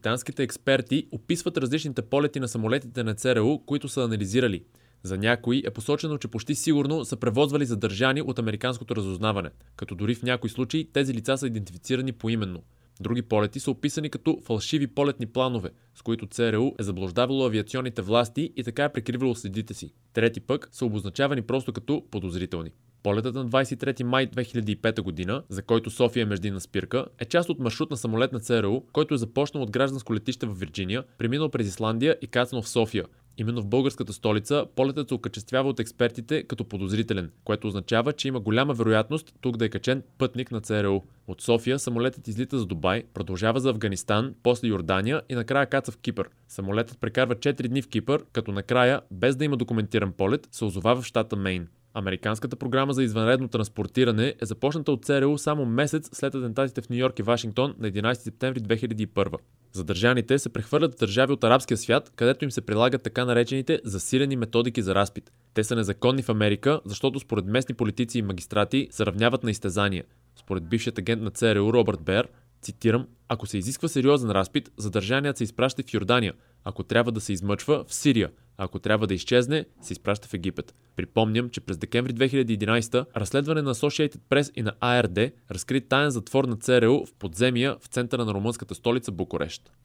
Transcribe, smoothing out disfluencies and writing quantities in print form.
Британските експерти описват различните полети на самолетите на ЦРУ, които са анализирали. За някои е посочено, че почти сигурно са превозвали задържани от американското разузнаване, като дори в някои случаи тези лица са идентифицирани поименно. Други полети са описани като фалшиви полетни планове, с които ЦРУ е заблуждавало авиационните власти и така е прикривало следите си. Трети пък са обозначавани просто като подозрителни. Полетът на 23 май 2005 година, за който София е междинна спирка, е част от маршрут на самолет на ЦРУ, който е започнал от гражданско летище в Вирджиния, преминал през Исландия и кацнал в София. Именно в българската столица полетът се окачествява от експертите като подозрителен, което означава, че има голяма вероятност тук да е качен пътник на ЦРУ. От София самолетът излита за Дубай, продължава за Афганистан, после Йордания и накрая каца в Кипър. Самолетът прекарва 4 дни в Кипър, като накрая, без да има документиран полет, се озова в щата Мейн. Американската програма за извънредно транспортиране е започната от ЦРУ само месец след атентатите в Ню-Йорк и Вашингтон на 11 септември 2001. Задържаните се прехвърлят в държави от арабския свят, където им се прилагат така наречените засилени методики за разпит. Те са незаконни в Америка, защото според местни политици и магистрати се равняват на изтезания. Според бившият агент на ЦРУ Робърт Бер, цитирам: "Ако се изисква сериозен разпит, задържаният се изпраща в Йордания, ако трябва да се измъчва в Сирия, а ако трябва да изчезне, се изпраща в Египет." Припомням, че през декември 2011 разследване на Associated Press и на ARD разкри таен затвор на ЦРУ в подземия в центъра на румънската столица Букурещ.